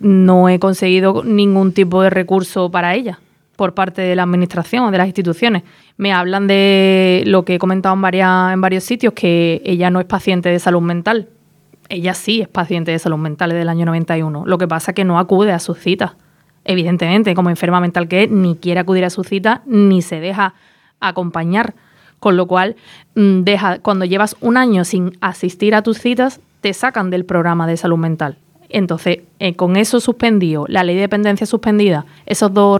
no he conseguido ningún tipo de recurso para ella por parte de la administración o de las instituciones. Me hablan de lo que he comentado en varios sitios, que ella no es paciente de salud mental. Ella sí es paciente de salud mental desde el año 91. Lo que pasa es que no acude a sus citas. Evidentemente, como enferma mental que es, ni quiere acudir a sus citas, ni se deja acompañar. Con lo cual, cuando llevas un año sin asistir a tus citas, te sacan del programa de salud mental. Entonces, con eso suspendido, la ley de dependencia suspendida, esas dos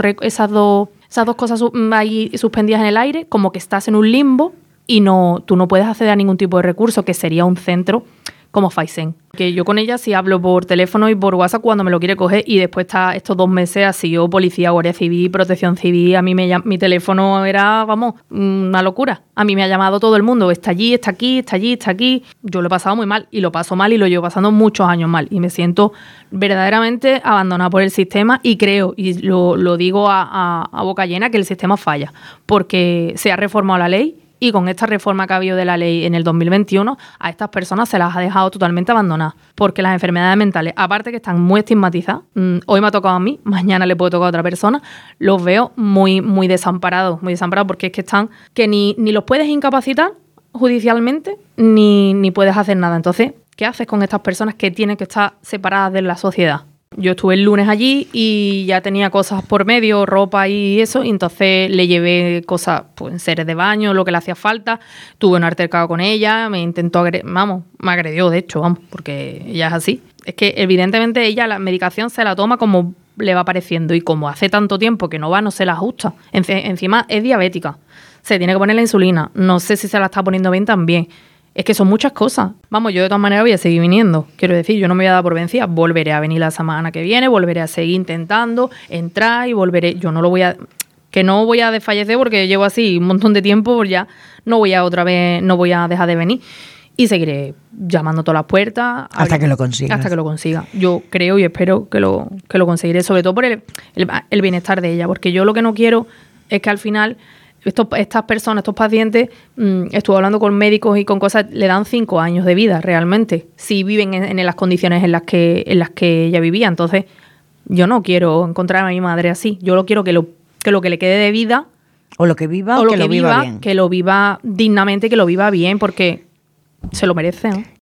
cosas ahí suspendidas en el aire, como que estás en un limbo y tú no puedes acceder a ningún tipo de recurso, que sería un centro como Faisén. Que yo con ella sí hablo por teléfono y por WhatsApp cuando me lo quiere coger, y después estos 2 meses ha sido policía, guardia civil, protección civil. A mí mi teléfono era, una locura. A mí me ha llamado todo el mundo, está allí, está aquí, está allí, está aquí. Yo lo he pasado muy mal, y lo paso mal, y lo llevo pasando muchos años mal, y me siento verdaderamente abandonada por el sistema, y creo, y lo digo a boca llena, que el sistema falla, porque se ha reformado la ley. Y con esta reforma que ha habido de la ley en el 2021, a estas personas se las ha dejado totalmente abandonadas. Porque las enfermedades mentales, aparte que están muy estigmatizadas, hoy me ha tocado a mí, mañana le puede tocar a otra persona, los veo muy, muy desamparados, porque es que están, que ni los puedes incapacitar judicialmente, ni puedes hacer nada. Entonces, ¿qué haces con estas personas que tienen que estar separadas de la sociedad? Yo estuve el lunes allí y ya tenía cosas por medio, ropa y eso, y entonces le llevé cosas, pues enseres de baño, lo que le hacía falta. Tuve un altercado con ella, me intentó me agredió, de hecho, porque ella es así. Es que evidentemente ella la medicación se la toma como le va pareciendo, y como hace tanto tiempo que no se la ajusta. Encima es diabética, se tiene que poner la insulina, no sé si se la está poniendo bien también. Es que son muchas cosas. Yo de todas maneras voy a seguir viniendo. Quiero decir, yo no me voy a dar por vencida. Volveré a venir la semana que viene, volveré a seguir intentando entrar y volveré. Yo no voy a desfallecer porque llevo así un montón de tiempo, pues ya no voy a dejar de venir. Y seguiré llamando a todas las puertas. Hasta que lo consigas. Hasta que lo consiga. Yo creo y espero que lo conseguiré, sobre todo por el bienestar de ella. Porque yo lo que no quiero es que al final estas personas, estos pacientes, estuve hablando con médicos y con cosas, le dan 5 años de vida realmente, si viven en las condiciones en las que ella vivía. Entonces, yo no quiero encontrar a mi madre así. Yo lo quiero que lo que le quede de vida, o lo que viva, o que lo viva bien. Que lo viva dignamente, que lo viva bien, porque se lo merece, ¿no?